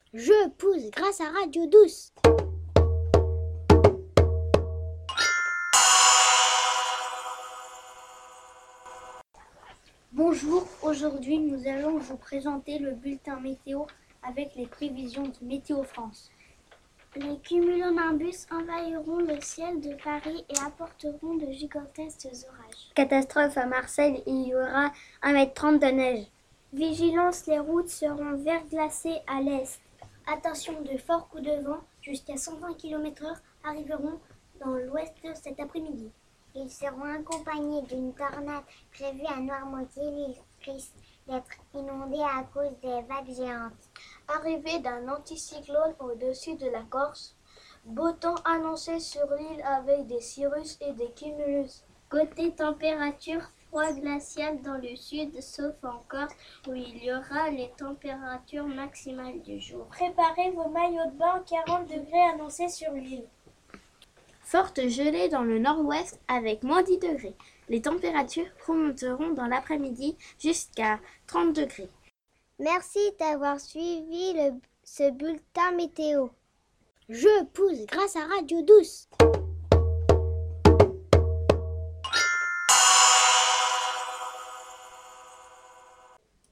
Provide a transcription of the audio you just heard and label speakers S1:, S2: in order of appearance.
S1: Je pousse grâce à Radio Douce. Bonjour, aujourd'hui nous allons vous présenter le bulletin météo avec les prévisions de Météo France. Les cumulonimbus envahiront le ciel de Paris et apporteront de gigantesques orages.
S2: Catastrophe à Marseille, il y aura 1,30 m de neige.
S1: Vigilance, les routes seront verglacées à l'est. Attention, de forts coups de vent jusqu'à 120 km/h arriveront dans l'ouest cet après-midi.
S3: Ils seront accompagnés d'une tornade prévue à Noirmoutier. L'île risque d'être inondée à cause des vagues géantes.
S1: Arrivée d'un anticyclone au-dessus de la Corse. Beau temps annoncé sur l'île avec des cirrus et des cumulus. Côté température, froid glacial dans le sud, sauf en Corse où il y aura les températures maximales du jour. Préparez vos maillots de bain, 40 degrés annoncés sur l'île. Forte gelée dans le nord-ouest avec moins 10 degrés. Les températures remonteront dans l'après-midi jusqu'à 30 degrés.
S3: Merci d'avoir suivi ce bulletin météo.
S1: Je pousse grâce à Radio Douce.